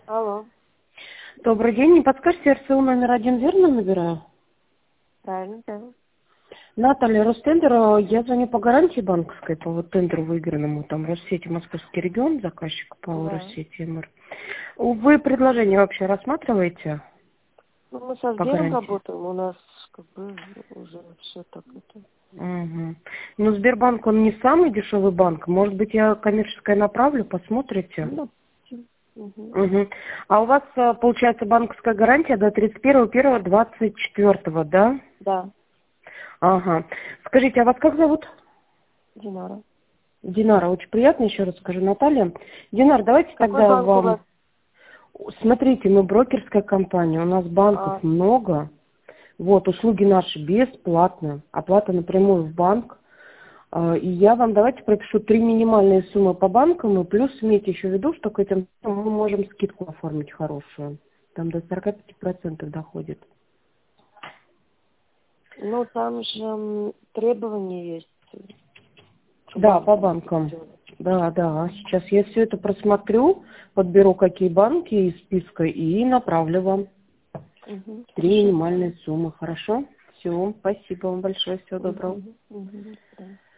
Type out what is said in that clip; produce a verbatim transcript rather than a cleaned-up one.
Алло. Добрый день. Не подскажете, РСУ номер один верно набираю? Правильно, да. Наталья, Ростендер, я звоню по гарантии банковской, по вот тендеру выигранному, там, Россети, Московский регион, заказчик по Да. Россети, МР. Вы предложение вообще рассматриваете Ну, мы со по Сбером гарантии? работаем, у нас как бы уже все так это. Угу. Ну, Сбербанк, он не самый дешевый банк. Может быть, я коммерческое направлю, посмотрите? Ну, угу. Угу. А у вас, э, получается, банковская гарантия до тридцать первого первого двадцать четвёртого, да? Да, Ага. Скажите, а вас как зовут? Динара. Динара, очень приятно, еще раз скажу, Наталья. Динар, давайте Какой тогда банк у вас? вам... Смотрите, мы брокерская компания, у нас банков А, много. Вот, услуги наши бесплатные, оплата напрямую в банк. А, И я вам давайте пропишу три минимальные суммы по банкам, и плюс имейте еще в виду, что к этим мы можем скидку оформить хорошую. Там до сорока пяти процентов доходит. ну, там же м, требования есть. По Да, по банкам банкам. всё. Да, да. Сейчас я все это просмотрю, подберу какие банки из списка и направлю вам. Угу, Три хорошо. минимальные суммы. Хорошо? Все. Спасибо вам большое. Всего доброго. Угу, угу, да.